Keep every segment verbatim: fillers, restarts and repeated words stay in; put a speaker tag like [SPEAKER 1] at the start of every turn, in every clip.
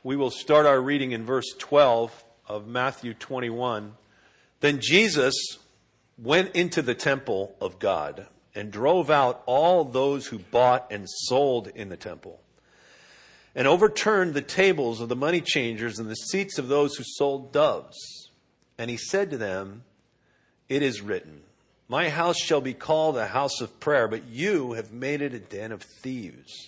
[SPEAKER 1] We will start our reading in verse twelve of Matthew twenty-one. Then Jesus went into the temple of God and drove out all those who bought and sold in the temple, and overturned the tables of the money changers and the seats of those who sold doves. And he said to them, "It is written, my house shall be called a house of prayer, but you have made it a den of thieves."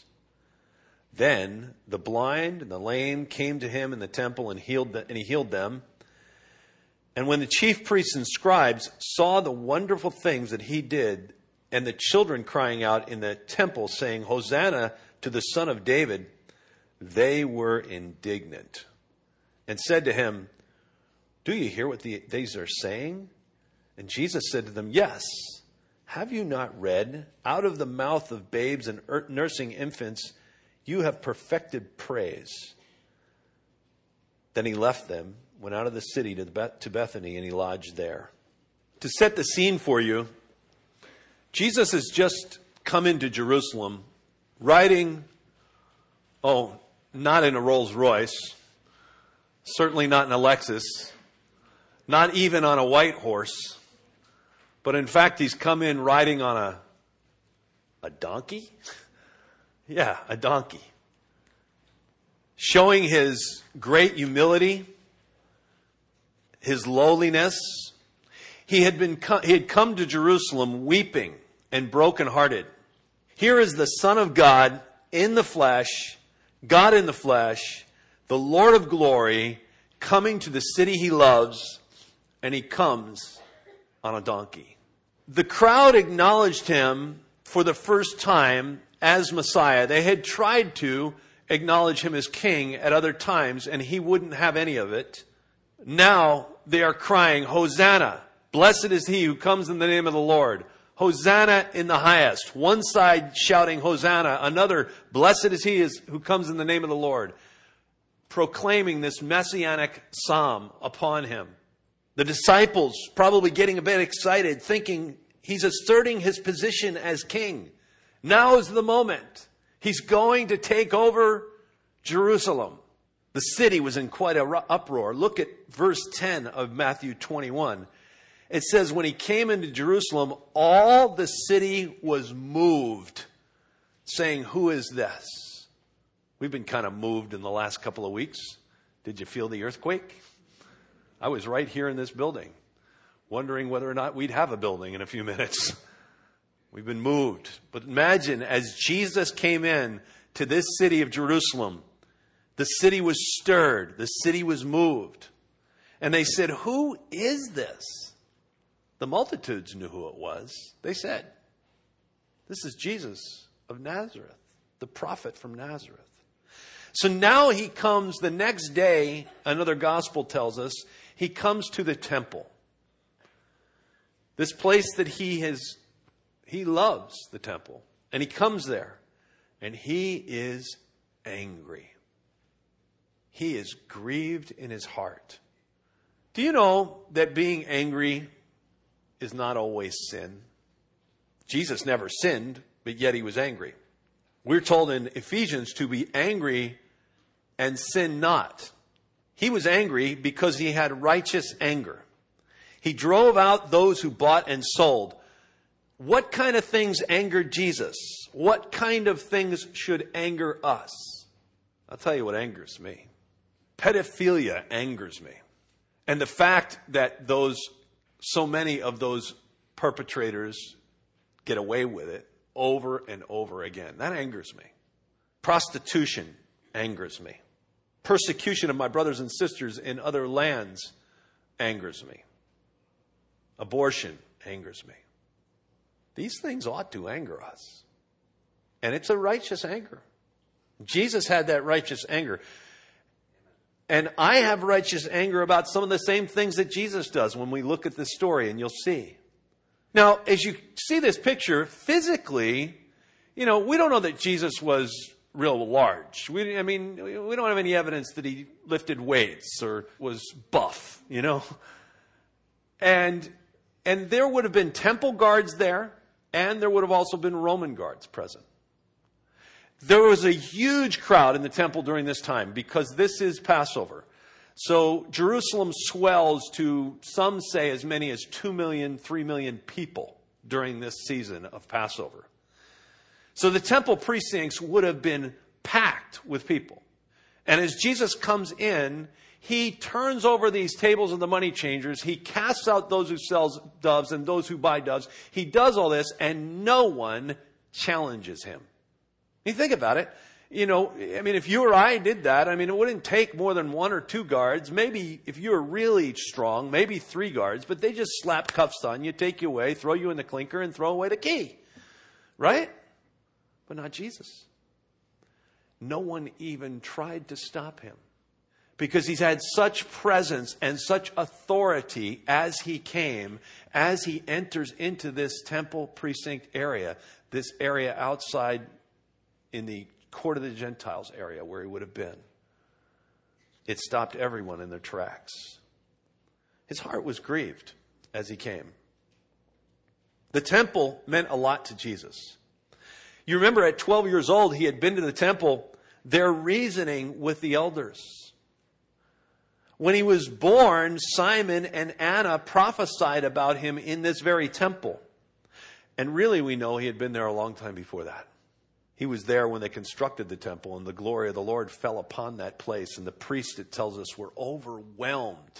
[SPEAKER 1] Then the blind and the lame came to him in the temple and healed them, and he healed them. And when the chief priests and scribes saw the wonderful things that he did, and the children crying out in the temple, saying, "Hosanna to the Son of David," they were indignant and said to him, "Do you hear what the, these are saying?" And Jesus said to them, "Yes. Have you not read, out of the mouth of babes and nursing infants, you have perfected praise?" Then he left them, went out of the city to, the, to Bethany, and he lodged there. To set the scene for you, Jesus has just come into Jerusalem riding, oh, not in a Rolls Royce, certainly not in a Lexus, not even on a white horse, but in fact he's come in riding on a, a donkey? Yeah, a donkey. Showing his great humility, his lowliness. He had been he had come to Jerusalem weeping and brokenhearted. Here is the Son of God in the flesh, God in the flesh, the Lord of glory, coming to the city he loves, and he comes on a donkey. The crowd acknowledged him for the first time as Messiah. They had tried to acknowledge him as king at other times, and he wouldn't have any of it. Now they are crying, "Hosanna! Blessed is he who comes in the name of the Lord. Hosanna in the highest." One side shouting Hosanna, another, "Blessed is he who comes in the name of the Lord," proclaiming this messianic psalm upon him. The disciples probably getting a bit excited, thinking he's asserting his position as king. Now is the moment. He's going to take over Jerusalem. The city was in quite an uproar. Look at verse ten of Matthew twenty-one. It says, when he came into Jerusalem, all the city was moved, saying, "Who is this?" We've been kind of moved in the last couple of weeks. Did you feel the earthquake? I was right here in this building, wondering whether or not we'd have a building in a few minutes. We've been moved. But imagine, as Jesus came in to this city of Jerusalem, the city was stirred. The city was moved. And they said, "Who is this?" The multitudes knew who it was. They said, "This is Jesus of Nazareth, the prophet from Nazareth." So now he comes the next day, another gospel tells us, he comes to the temple. This place that he has, he loves the temple. And he comes there and he is angry. He is grieved in his heart. Do you know that being angry is not always sin? Jesus never sinned, but yet he was angry. We're told in Ephesians to be angry and sin not. He was angry because he had righteous anger. He drove out those who bought and sold. What kind of things angered Jesus? What kind of things should anger us? I'll tell you what angers me. Pedophilia angers me. And the fact that those, so many of those perpetrators get away with it over and over again. That angers me. Prostitution angers me. Persecution of my brothers and sisters in other lands angers me. Abortion angers me. These things ought to anger us. And it's a righteous anger. Jesus had that righteous anger. And I have righteous anger about some of the same things that Jesus does when we look at this story, and you'll see. Now, as you see this picture, physically, you know, we don't know that Jesus was real large. We, I mean, we don't have any evidence that he lifted weights or was buff, you know. And, and there would have been temple guards there, and there would have also been Roman guards present. There was a huge crowd in the temple during this time because this is Passover. So Jerusalem swells to, some say, as many as two million, three million people during this season of Passover. So the temple precincts would have been packed with people. And as Jesus comes in, he turns over these tables of the money changers. He casts out those who sell doves and those who buy doves. He does all this, and no one challenges him. You think about it. You know, I mean, if you or I did that, I mean, it wouldn't take more than one or two guards. Maybe if you were really strong, maybe three guards. But they just slap cuffs on you, take you away, throw you in the clinker, and throw away the key. Right? But not Jesus. No one even tried to stop him. Because he's had such presence and such authority as he came, as he enters into this temple precinct area, this area outside in the court of the Gentiles area where he would have been. It stopped everyone in their tracks. His heart was grieved as he came. The temple meant a lot to Jesus. You remember at twelve years old, he had been to the temple, there reasoning with the elders. When he was born, Simon and Anna prophesied about him in this very temple. And really, we know he had been there a long time before that. He was there when they constructed the temple, and the glory of the Lord fell upon that place. And the priests, it tells us, were overwhelmed.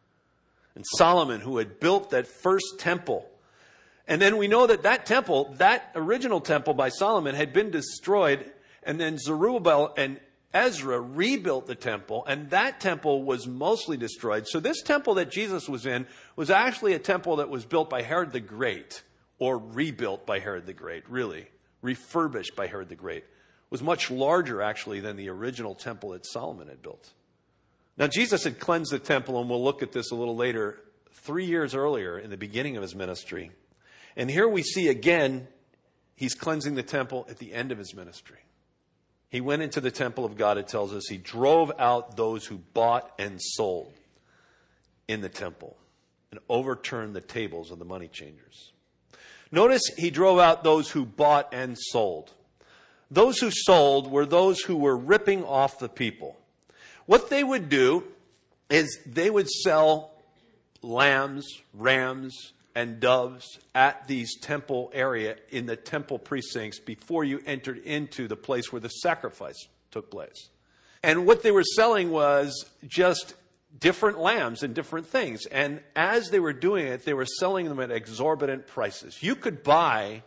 [SPEAKER 1] And Solomon, who had built that first temple. And then we know that that temple, that original temple by Solomon, had been destroyed. And then Zerubbabel and Ezra rebuilt the temple, and that temple was mostly destroyed. So this temple that Jesus was in was actually a temple that was built by Herod the Great, or rebuilt by Herod the Great, really. Refurbished by Herod the Great. It was much larger, actually, than the original temple that Solomon had built. Now, Jesus had cleansed the temple, and we'll look at this a little later, three years earlier in the beginning of his ministry. And here we see again, he's cleansing the temple at the end of his ministry. He went into the temple of God, it tells us. He drove out those who bought and sold in the temple and overturned the tables of the money changers. Notice he drove out those who bought and sold. Those who sold were those who were ripping off the people. What they would do is they would sell lambs, rams, and doves at these temple area in the temple precincts before you entered into the place where the sacrifice took place. And what they were selling was just different lambs and different things. And as they were doing it, they were selling them at exorbitant prices. You could buy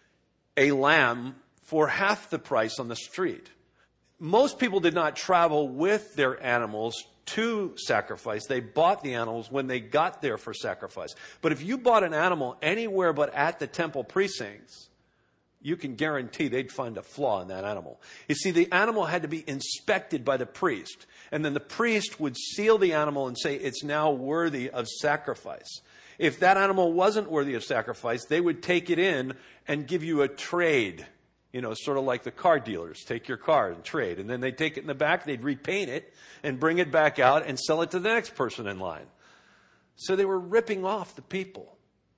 [SPEAKER 1] a lamb for half the price on the street. Most people did not travel with their animals to sacrifice. They bought the animals when they got there for sacrifice. But if you bought an animal anywhere but at the temple precincts, you can guarantee they'd find a flaw in that animal. You see, the animal had to be inspected by the priest. And then the priest would seal the animal and say, it's now worthy of sacrifice. If that animal wasn't worthy of sacrifice, they would take it in and give you a trade. You know, sort of like the car dealers take your car and trade. And then they'd take it in the back, they'd repaint it and bring it back out and sell it to the next person in line. So they were ripping off the people,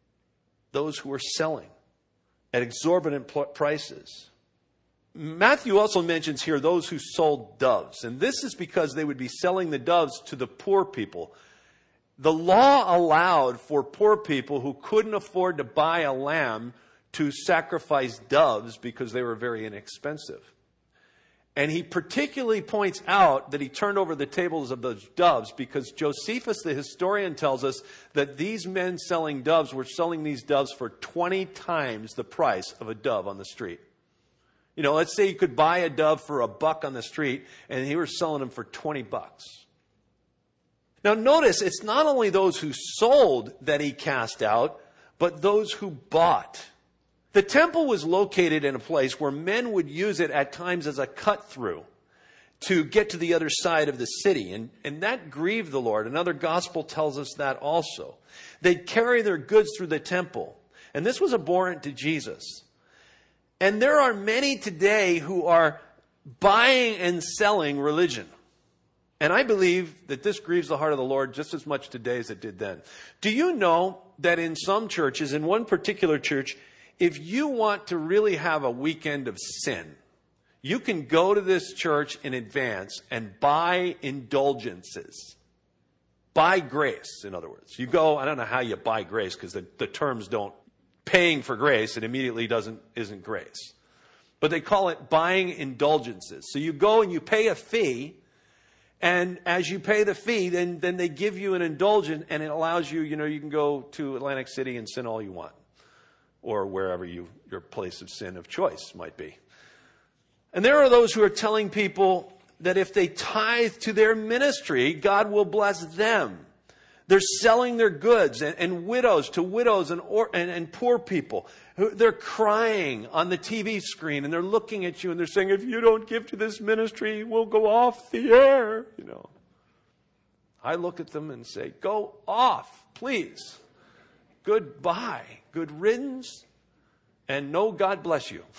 [SPEAKER 1] those who were selling at exorbitant prices. Matthew also mentions here those who sold doves. And this is because they would be selling the doves to the poor people. The law allowed for poor people who couldn't afford to buy a lamb to sacrifice doves because they were very inexpensive. And he particularly points out that he turned over the tables of those doves because Josephus, the historian, tells us that these men selling doves were selling these doves for twenty times the price of a dove on the street. You know, let's say you could buy a dove for a buck on the street, and he was selling them for twenty bucks. Now notice, it's not only those who sold that he cast out, but those who bought. The temple was located in a place where men would use it at times as a cut-through to get to the other side of the city. And, and that grieved the Lord. Another gospel tells us that also. They'd carry their goods through the temple. And this was abhorrent to Jesus. And there are many today who are buying and selling religion. And I believe that this grieves the heart of the Lord just as much today as it did then. Do you know that in some churches, in one particular church, if you want to really have a weekend of sin, You can go to this church in advance and buy indulgences. Buy grace, in other words. You go, I don't know how you buy grace because the, the terms don't, paying for grace, it immediately doesn't, isn't grace. But they call it buying indulgences. So you go and you pay a fee, and as you pay the fee, then, then they give you an indulgence, and it allows you, you know, you can go to Atlantic City and sin all you want. Or wherever you, your place of sin of choice might be. And there are those who are telling people that if they tithe to their ministry, God will bless them. They're selling their goods, and, and widows to widows and, or, and, and poor people. They're crying on the T V screen, and they're looking at you, and they're saying, if you don't give to this ministry, we'll go off the air. You know, I look at them and say, go off, please. Goodbye. Good riddance. And no God bless you.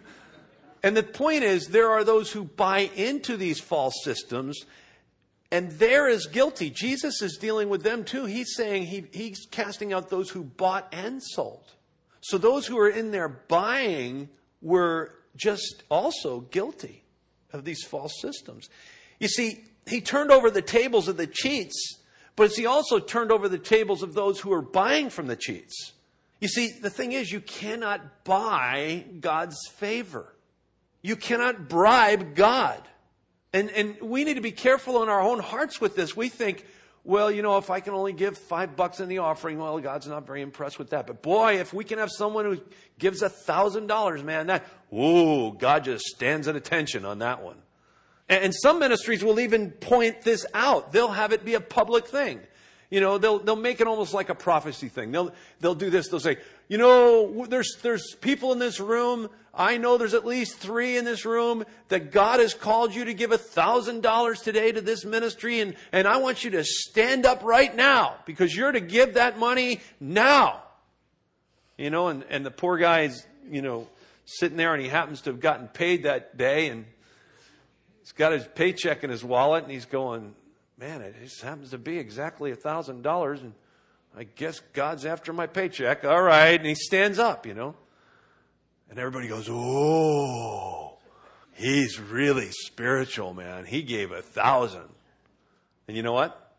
[SPEAKER 1] And the point is, there are those who buy into these false systems, and they're as guilty. Jesus is dealing with them too. He's saying he, he's casting out those who bought and sold. So those who are in there buying were just also guilty of these false systems. You see, he turned over the tables of the cheats, but he also turned over the tables of those who are buying from the cheats. You see, the thing is, you cannot buy God's favor. You cannot bribe God. And, and we need to be careful in our own hearts with this. We think, well, you know, if I can only give five bucks in the offering, well, God's not very impressed with that. But boy, if we can have someone who gives a thousand dollars, man, that, ooh, God just stands at attention on that one. And, and some ministries will even point this out. They'll have it be a public thing. You know, they'll they'll make it almost like a prophecy thing. They'll they'll do this. They'll say, you know, there's there's people in this room. I know there's at least three in this room that God has called you to give a thousand dollars today to this ministry, and and I want you to stand up right now because you're to give that money now. You know, and and the poor guy's, you know, sitting there, and he happens to have gotten paid that day, and he's got his paycheck in his wallet, and he's going, man, it just happens to be exactly a thousand dollars, and I guess God's after my paycheck. All right. And he stands up, you know, and everybody goes, oh, he's really spiritual, man. He gave a thousand. And you know what?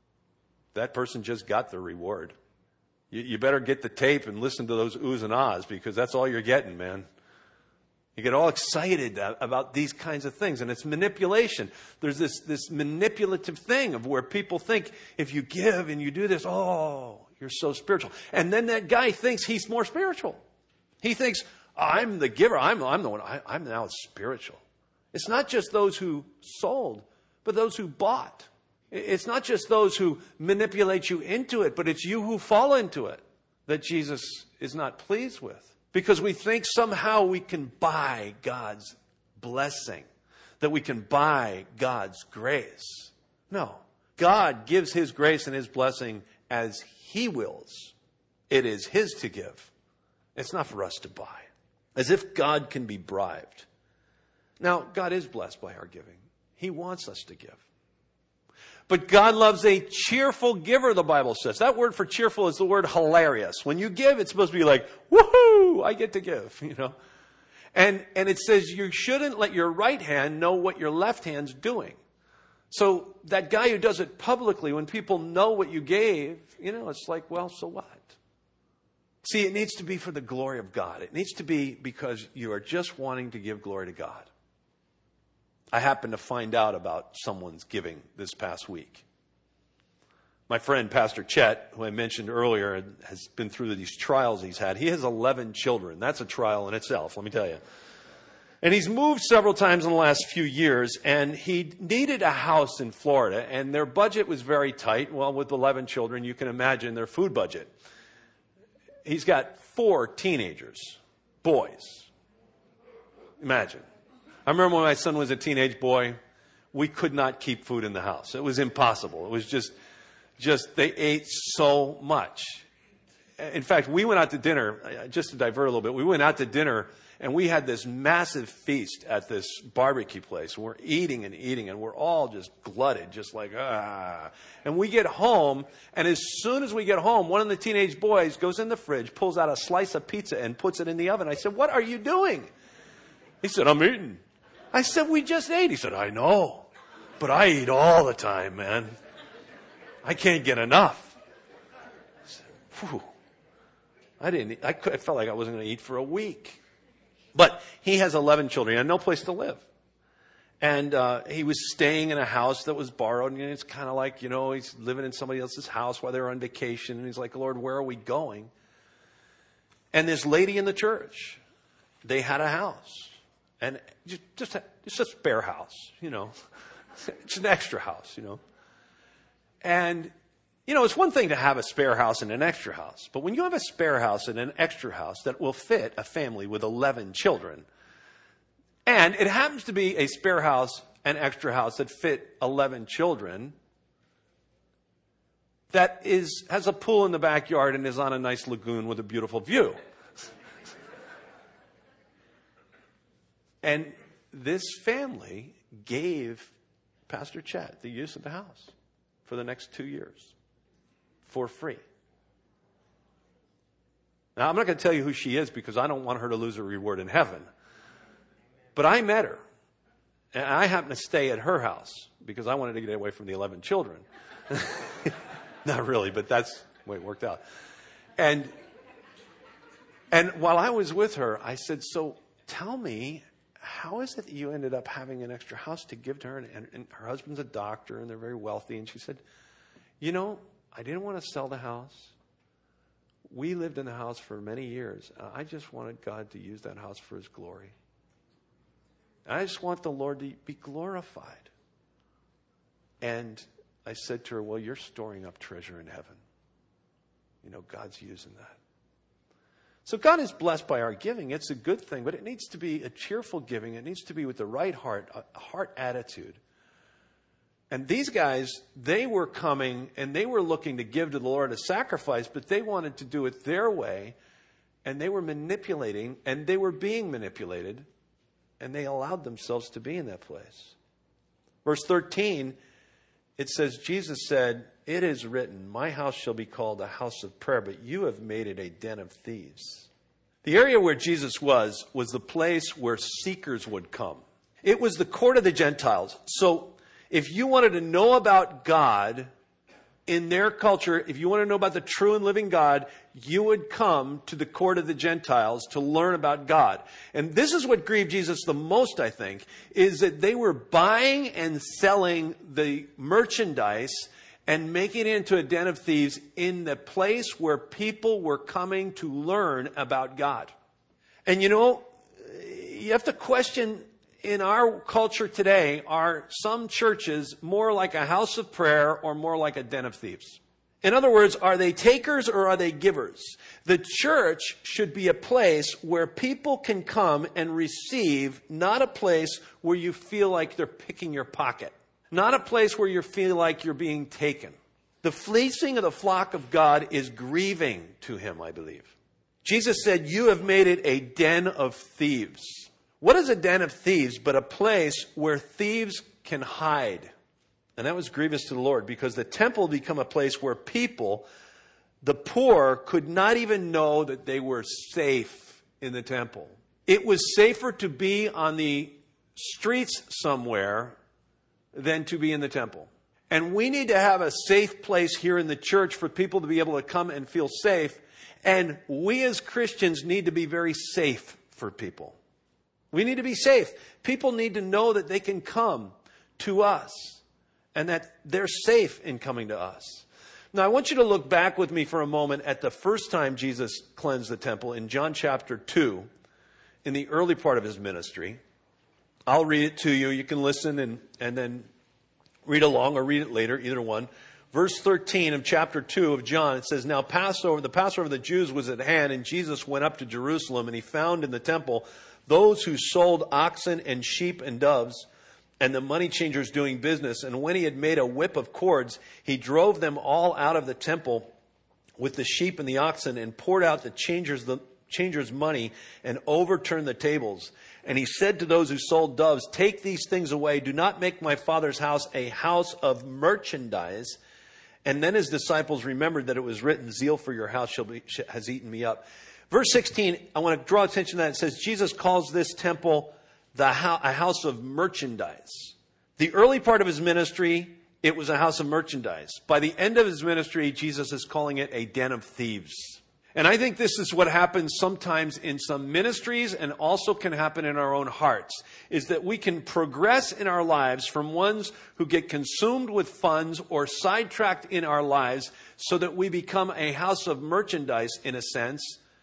[SPEAKER 1] That person just got the reward. You, you better get the tape and listen to those oohs and ahs, because that's all you're getting, man. You get all excited about these kinds of things, and it's manipulation. There's this, this manipulative thing of where people think if you give and you do this, oh, you're so spiritual. And then that guy thinks he's more spiritual. He thinks, I'm the giver. I'm, I'm the one. I, I'm now spiritual. It's not just those who sold, but those who bought. It's not just those who manipulate you into it, but it's you who fall into it that Jesus is not pleased with. Because we think somehow we can buy God's blessing, that we can buy God's grace. No. God gives His grace and His blessing as He wills. It is His to give. It's not for us to buy. As if God can be bribed. Now, God is blessed by our giving. He wants us to give. But God loves a cheerful giver, the Bible says. That word for cheerful is the word hilarious. When you give, it's supposed to be like, woohoo, I get to give, you know. And, and it says you shouldn't let your right hand know what your left hand's doing. So that guy who does it publicly, when people know what you gave, you know, it's like, well, so what? See, it needs to be for the glory of God. It needs to be because you are just wanting to give glory to God. I happened to find out about someone's giving this past week. My friend, Pastor Chet, who I mentioned earlier, has been through these trials he's had. He has eleven children. That's a trial in itself, let me tell you. And he's moved several times in the last few years, and he needed a house in Florida, and their budget was very tight. Well, with eleven children, you can imagine their food budget. He's got four teenagers, boys. Imagine. I remember when my son was a teenage boy, we could not keep food in the house. It was impossible. It was just, just they ate so much. In fact, we went out to dinner, just to divert a little bit, we went out to dinner and we had this massive feast at this barbecue place. We're eating and eating and we're all just glutted, just like, ah. And we get home, and as soon as we get home, one of the teenage boys goes in the fridge, pulls out a slice of pizza and puts it in the oven. I said, what are you doing? He said, I'm eating. I said, we just ate. He said, I know, but I eat all the time, man. I can't get enough. I said, Phew. I didn't, I, could, I felt like I wasn't going to eat for a week. But he has eleven children. He had no place to live. And uh, he was staying in a house that was borrowed. And it's kind of like, you know, he's living in somebody else's house while they were on vacation. And he's like, Lord, where are we going? And this lady in the church, they had a house. And just, just, a, just a spare house, you know. It's an extra house, you know. And, you know, it's one thing to have a spare house and an extra house. But when you have a spare house and an extra house that will fit a family with eleven children, and it happens to be a spare house and extra house that fit eleven children, that is has a pool in the backyard and is on a nice lagoon with a beautiful view. And this family gave Pastor Chet the use of the house for the next two years for free. Now, I'm not going to tell you who she is because I don't want her to lose her reward in heaven. But I met her, and I happened to stay at her house because I wanted to get away from the eleven children. Not really, but that's the way it worked out. And, and while I was with her, I said, so tell me, how is it that you ended up having an extra house to give to her? And, and her husband's a doctor, and they're very wealthy. And she said, you know, I didn't want to sell the house. We lived in the house for many years. I just wanted God to use that house for his glory. I just want the Lord to be glorified. And I said to her, well, you're storing up treasure in heaven. You know, God's using that. So God is blessed by our giving. It's a good thing, but it needs to be a cheerful giving. It needs to be with the right heart, a heart attitude. And these guys, they were coming and they were looking to give to the Lord a sacrifice, but they wanted to do it their way. And they were manipulating, and they were being manipulated. And they allowed themselves to be in that place. Verse thirteen, it says, Jesus said, it is written, my house shall be called a house of prayer, but you have made it a den of thieves. The area where Jesus was, was the place where seekers would come. It was the court of the Gentiles. So if you wanted to know about God in their culture, if you want to know about the true and living God, you would come to the court of the Gentiles to learn about God. And this is what grieved Jesus the most, I think, is that they were buying and selling the merchandise and making it into a den of thieves in the place where people were coming to learn about God. And you know, you have to question, in our culture today, are some churches more like a house of prayer or more like a den of thieves? In other words, are they takers or are they givers? The church should be a place where people can come and receive, not a place where you feel like they're picking your pocket. Not a place where you feel like you're being taken. The fleecing of the flock of God is grieving to him, I believe. Jesus said, you have made it a den of thieves. What is a den of thieves but a place where thieves can hide? And that was grievous to the Lord, because the temple had become a place where people, the poor, could not even know that they were safe in the temple. It was safer to be on the streets somewhere than to be in the temple. And we need to have a safe place here in the church for people to be able to come and feel safe. And we as Christians need to be very safe for people. We need to be safe. People need to know that they can come to us and that they're safe in coming to us. Now, I want you to look back with me for a moment at the first time Jesus cleansed the temple in John chapter two, in the early part of his ministry. I'll read it to you. You can listen and, and then read along or read it later, either one. Verse thirteen of chapter two of John, it says, now Passover, the Passover of the Jews was at hand, and Jesus went up to Jerusalem, and he found in the temple those who sold oxen and sheep and doves, and the money changers doing business. And when he had made a whip of cords, he drove them all out of the temple with the sheep and the oxen, and poured out the changers, the changers' money, and overturned the tables. And he said to those who sold doves, take these things away. Do not make my Father's house a house of merchandise. And then his disciples remembered that it was written, zeal for your house shall be, has eaten me up. Verse sixteen, I want to draw attention to that. It says, Jesus calls this temple the ho- a house of merchandise. The early part of his ministry, it was a house of merchandise. By the end of his ministry, Jesus is calling it a den of thieves. And I think this is what happens sometimes in some ministries and also can happen in our own hearts, is that we can progress in our lives from ones who get consumed with funds or sidetracked in our lives so that we become a house of merchandise in a sense,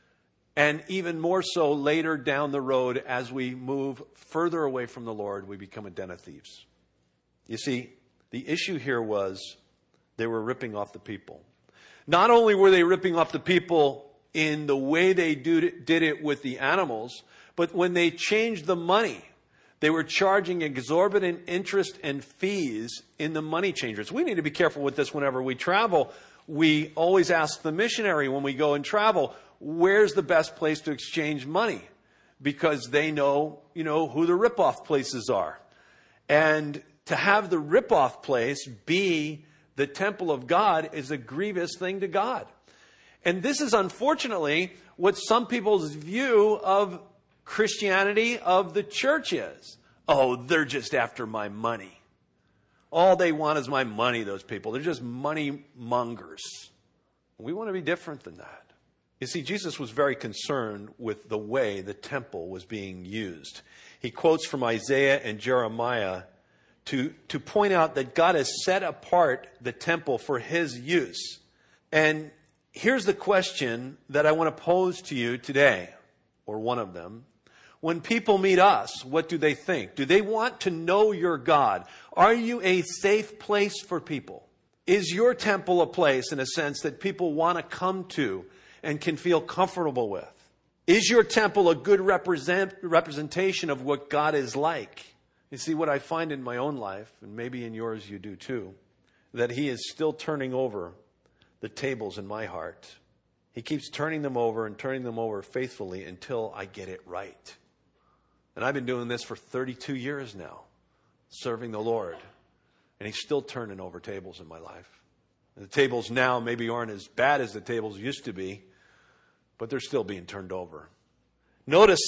[SPEAKER 1] and even more so later down the road as we move further away from the Lord, we become a den of thieves. You see, the issue here was they were ripping off the people. Not only were they ripping off the people in the way they did it with the animals, but when they changed the money, they were charging exorbitant interest and fees in the money changers. We need to be careful with this whenever we travel. We always ask the missionary when we go and travel, where's the best place to exchange money? Because they know, you know, who the rip-off places are. And to have the rip-off place be the temple of God is a grievous thing to God. And this is unfortunately what some people's view of Christianity, of the church is. Oh, they're just after my money. All they want is my money, those people. They're just money mongers. We want to be different than that. You see, Jesus was very concerned with the way the temple was being used. He quotes from Isaiah and Jeremiah to, to point out that God has set apart the temple for his use. And here's the question that I want to pose to you today, or one of them. When people meet us, what do they think? Do they want to know your God? Are you a safe place for people? Is your temple a place, in a sense, that people want to come to and can feel comfortable with? Is your temple a good represent, representation of what God is like? You see, what I find in my own life, and maybe in yours you do too, that he is still turning over the tables in my heart. He keeps turning them over and turning them over faithfully until I get it right. And I've been doing this for thirty-two years now, serving the Lord. And he's still turning over tables in my life. And the tables now maybe aren't as bad as the tables used to be, but they're still being turned over. Notice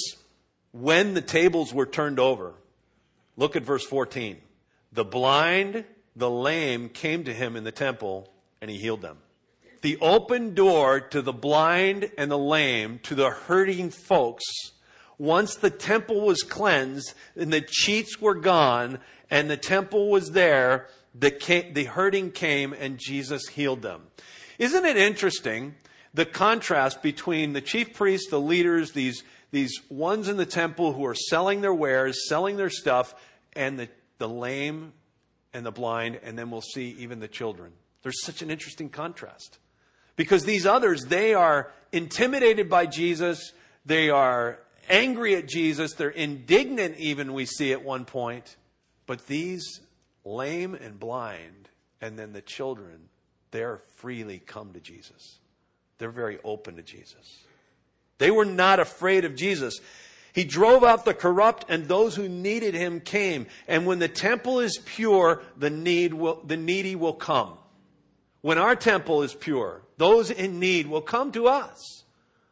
[SPEAKER 1] when the tables were turned over. Look at verse fourteen. The blind, the lame came to him in the temple, and he healed them. The open door to the blind and the lame, to the hurting folks, once the temple was cleansed and the cheats were gone and the temple was there, the, came, the hurting came and Jesus healed them. Isn't it interesting, the contrast between the chief priests, the leaders, these, these ones in the temple who are selling their wares, selling their stuff, and the, the lame and the blind, and then we'll see even the children. There's such an interesting contrast. Because these others, they are intimidated by Jesus. They are angry at Jesus. They're indignant even, we see at one point. But these lame and blind, and then the children, they're freely come to Jesus. They're very open to Jesus. They were not afraid of Jesus. He drove out the corrupt, and those who needed him came. And when the temple is pure, the need will, the needy will come. When our temple is pure, those in need will come to us.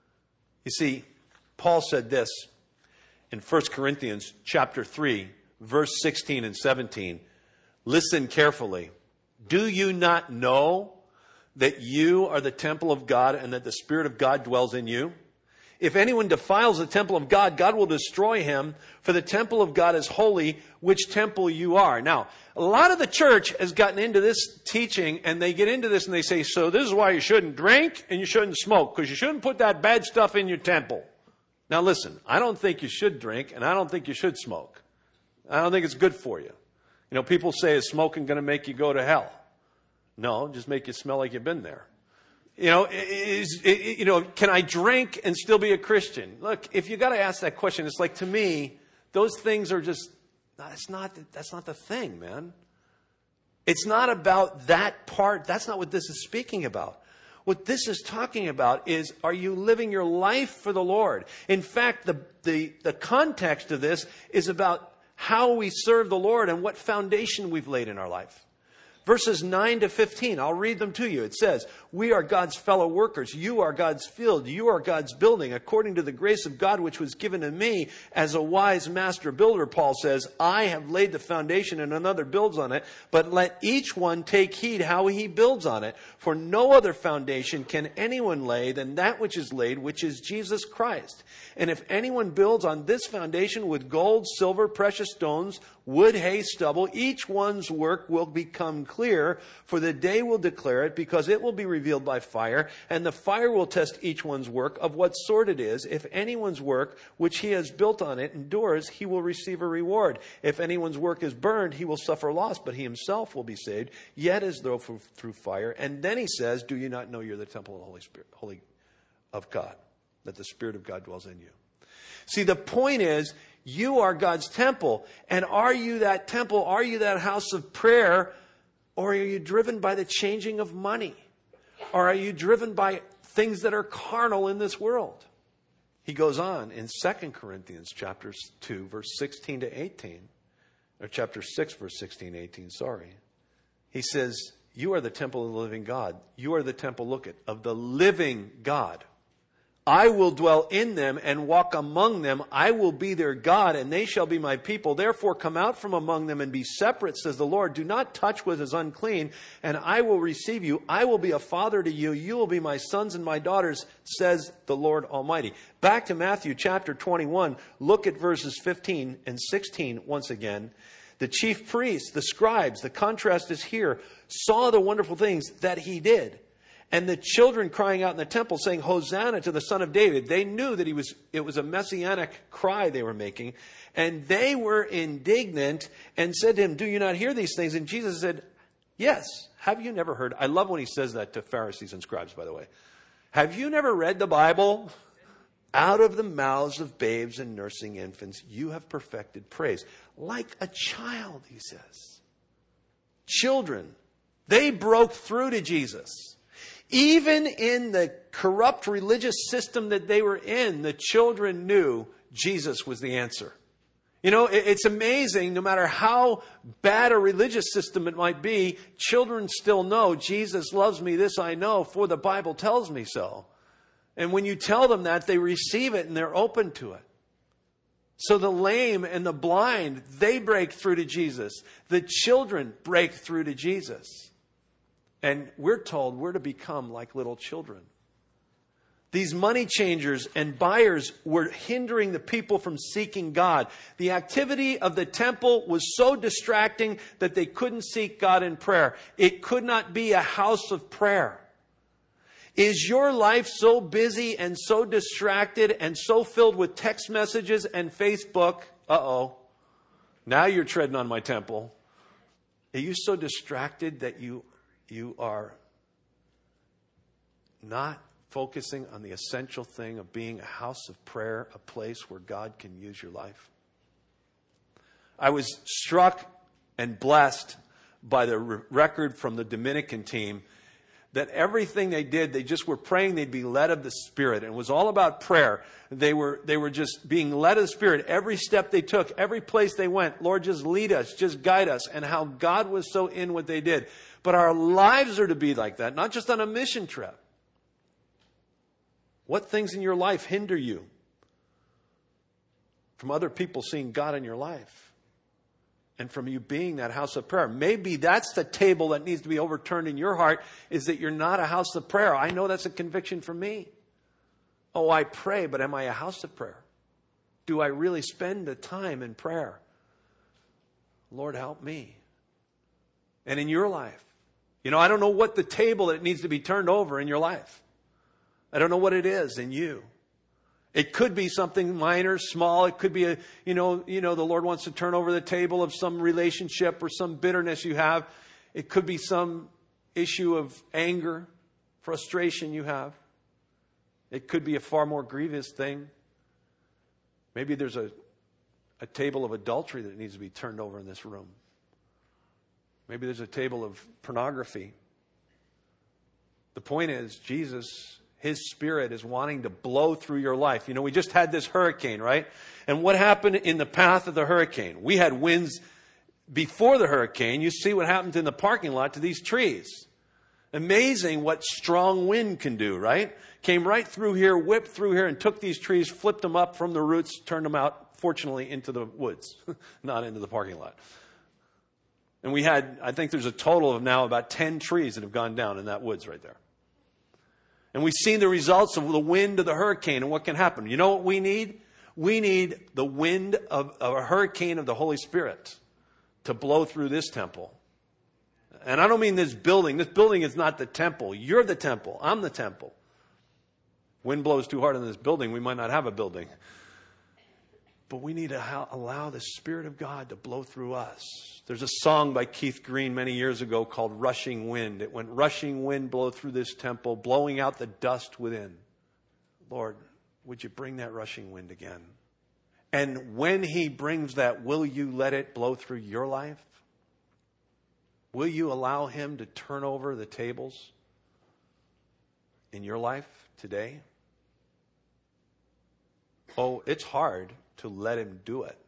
[SPEAKER 1] You see, Paul said this in First Corinthians chapter three, verse sixteen and seventeen. Listen carefully. Do you not know that you are the temple of God and that the Spirit of God dwells in you? If anyone defiles the temple of God, God will destroy him, for the temple of God is holy, which temple you are. Now, a lot of the church has gotten into this teaching, and they get into this and they say, so this is why you shouldn't drink and you shouldn't smoke, because you shouldn't put that bad stuff in your temple. Now listen, I don't think you should drink, and I don't think you should smoke. I don't think it's good for you. You know, people say, is smoking going to make you go to hell? No, just make you smell like you've been there. You know, is, you know, can I drink and still be a Christian? Look, if you got to ask that question, it's like, to me, those things are just, that's not, that's not the thing, man. It's not about that part. That's not what this is speaking about. What this is talking about is, are you living your life for the Lord? In fact, the, the, the context of this is about how we serve the Lord and what foundation we've laid in our life. Verses nine to fifteen, I'll read them to you. It says, we are God's fellow workers. You are God's field. You are God's building. According to the grace of God which was given to me as a wise master builder, Paul says, I have laid the foundation and another builds on it. But let each one take heed how he builds on it. For no other foundation can anyone lay than that which is laid, which is Jesus Christ. And if anyone builds on this foundation with gold, silver, precious stones, wood, hay, stubble, each one's work will become clear, for the day will declare it, because it will be revealed by fire, and the fire will test each one's work of what sort it is. If anyone's work which he has built on it endures, he will receive a reward. If anyone's work is burned, he will suffer loss, but he himself will be saved, yet as though through fire. And then he says, do you not know you're the temple of the Holy Spirit, Holy of God, that the Spirit of God dwells in you? See, the point is, you are God's temple. And are you that temple? Are you that house of prayer? Or are you driven by the changing of money? Or are you driven by things that are carnal in this world? He goes on in Second Corinthians chapter two, verse sixteen to eighteen. Or chapter six, verse sixteen, eighteen, sorry. He says, you are the temple of the living God. You are the temple, look at, of the living God. I will dwell in them and walk among them. I will be their God, and they shall be my people. Therefore come out from among them and be separate, says the Lord. Do not touch what is unclean, and I will receive you. I will be a father to you. You will be my sons and my daughters, says the Lord Almighty. Back to Matthew chapter twenty-one. Look at verses fifteen and sixteen once again. The chief priests, the scribes, the contrast is here, saw the wonderful things that he did. And the children crying out in the temple saying, Hosanna to the Son of David. They knew that he was, it was a messianic cry they were making. And they were indignant and said to him, do you not hear these things? And Jesus said, yes. Have you never heard? I love when he says that to Pharisees and scribes, by the way. Have you never read the Bible? Out of the mouths of babes and nursing infants, you have perfected praise. Like a child, he says. Children, they broke through to Jesus. Even in the corrupt religious system that they were in, the children knew Jesus was the answer. You know, it's amazing, no matter how bad a religious system it might be, children still know Jesus loves me, this I know, for the Bible tells me so. And when you tell them that, they receive it and they're open to it. So the lame and the blind, they break through to Jesus. The children break through to Jesus. And we're told we're to become like little children. These money changers and buyers were hindering the people from seeking God. The activity of the temple was so distracting that they couldn't seek God in prayer. It could not be a house of prayer. Is your life so busy and so distracted and so filled with text messages and Facebook? Uh-oh. Now you're treading on my temple. Are you so distracted that you, you are not focusing on the essential thing of being a house of prayer, a place where God can use your life? I was struck and blessed by the re- record from the Dominican team that everything they did, they just were praying they'd be led of the Spirit. And it was all about prayer. They were, they were just being led of the Spirit. Every step they took, every place they went, Lord, just lead us, just guide us. And how God was so in what they did. But our lives are to be like that, not just on a mission trip. What things in your life hinder you from other people seeing God in your life? And from you being that house of prayer. Maybe that's the table that needs to be overturned in your heart, is that you're not a house of prayer. I know that's a conviction for me. Oh, I pray, but am I a house of prayer? Do I really spend the time in prayer? Lord, help me. And in your life. You know, I don't know what the table that needs to be turned over in your life. I don't know what it is in you. It could be something minor, small. It could be a, you know, you know, the Lord wants to turn over the table of some relationship or some bitterness you have. It could be some issue of anger, frustration you have. It could be a far more grievous thing. Maybe there's a, a table of adultery that needs to be turned over in this room. Maybe there's a table of pornography. The point is, Jesus, His Spirit is wanting to blow through your life. You know, we just had this hurricane, right? And what happened in the path of the hurricane? We had winds before the hurricane, you see what happened in the parking lot to these trees. Amazing what strong wind can do, right? Came right through here, whipped through here, and took these trees, flipped them up from the roots, turned them out, fortunately, into the woods, not into the parking lot. And we had, I think there's a total of now about ten trees that have gone down in that woods right there. And we've seen the results of the wind of the hurricane and what can happen. You know what we need? We need the wind of, of a hurricane of the Holy Spirit to blow through this temple. And I don't mean this building. This building is not the temple. You're the temple. I'm the temple. Wind blows too hard in this building, we might not have a building. But we need to allow the Spirit of God to blow through us. There's a song by Keith Green many years ago called Rushing Wind. It went, rushing wind blow through this temple, blowing out the dust within. Lord, would you bring that rushing wind again? And when He brings that, will you let it blow through your life? Will you allow Him to turn over the tables in your life today? Oh, it's hard to let Him do it.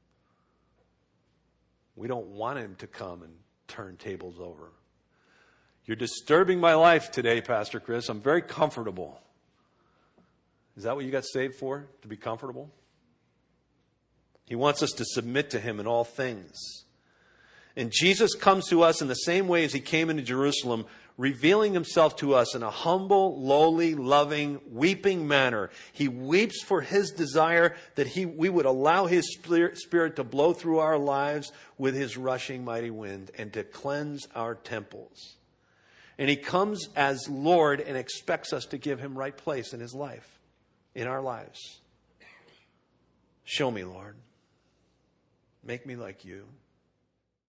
[SPEAKER 1] We don't want Him to come and turn tables over. You're disturbing my life today, Pastor Chris. I'm very comfortable. Is that what you got saved for? To be comfortable? He wants us to submit to Him in all things. And Jesus comes to us in the same way as He came into Jerusalem, revealing Himself to us in a humble, lowly, loving, weeping manner. He weeps for His desire that he, we would allow His Spirit to blow through our lives with His rushing mighty wind and to cleanse our temples. And He comes as Lord and expects us to give Him right place in His life, in our lives. Show me, Lord. Make me like You.